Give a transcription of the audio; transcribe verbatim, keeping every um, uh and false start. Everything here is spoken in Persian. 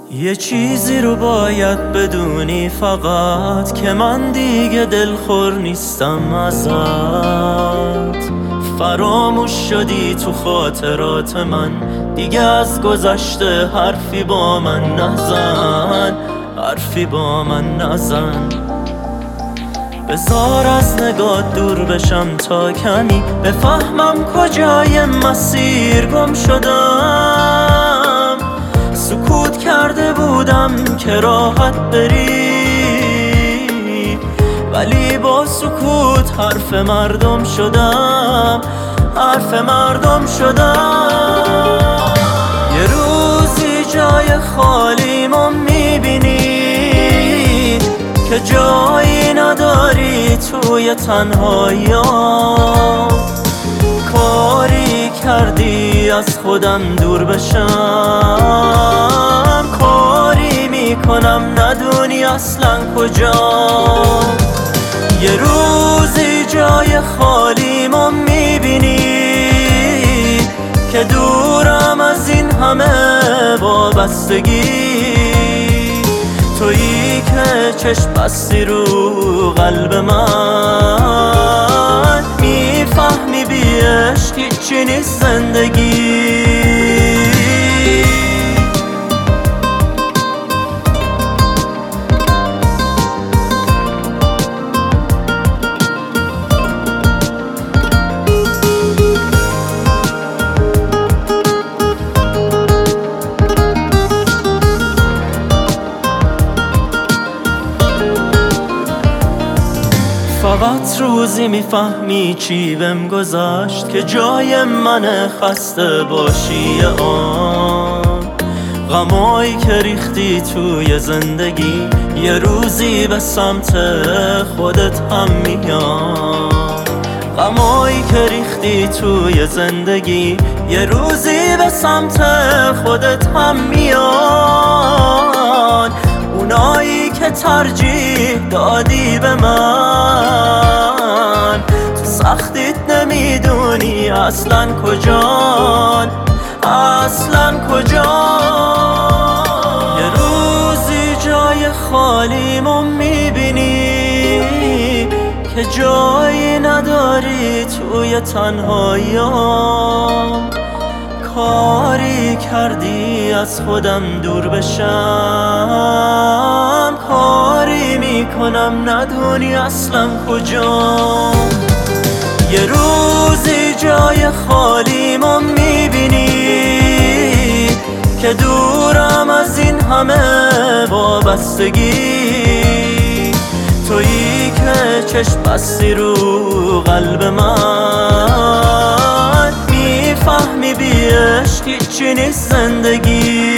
یه چیزی رو باید بدونی فقط، که من دیگه دلخور نیستم ازت. فراموش شدی تو خاطرات من، دیگه از گذشته حرفی با من نزن، حرفی با من نزن. بذار از نگاه دور بشم تا کمی بفهمم کجای مسیر گم شدم. سکوت کرده بودم که راحت بری، ولی با سکوت حرف مردم شدم، حرف مردم شدم. یه روزی جای خالیمو میبینی که جایی نداری توی تنهایی‌ام. کاری کردی از خودم دور بشم، کاری میکنم ندونی اصلا کجا. یه روزی جای خالیمو میبینی که دورم از این همه وابستگی. تویی که چشم بستی رو قلب من، میفهمی بی عشق هیچی نیست زندگی. فقط روزی میفهمی چی بهم گذشت، که جای من خسته باشی آن. غمایی که ریختی توی زندگی، یه روزی به سمت خودت هم میان. غمایی که ریختی توی زندگی، یه روزی به سمت خودت هم میان. اونایی که ترجیح دادی به من، تو سختیت نمیدونی اصلا کجان، اصلا کجان. یه روزی جای خالیمو میبینی که جایی نداری توی تنهایی‌ام. کاری کردی از خودم دور بشم، کاری میکنم ندونی اصلا کجا. یه روزی جای خالیمو میبینی که دورم از این همه وابستگی. تویی که چشم بستی رو قلب من، میفهمی بی عشق هیچی نیست زندگی.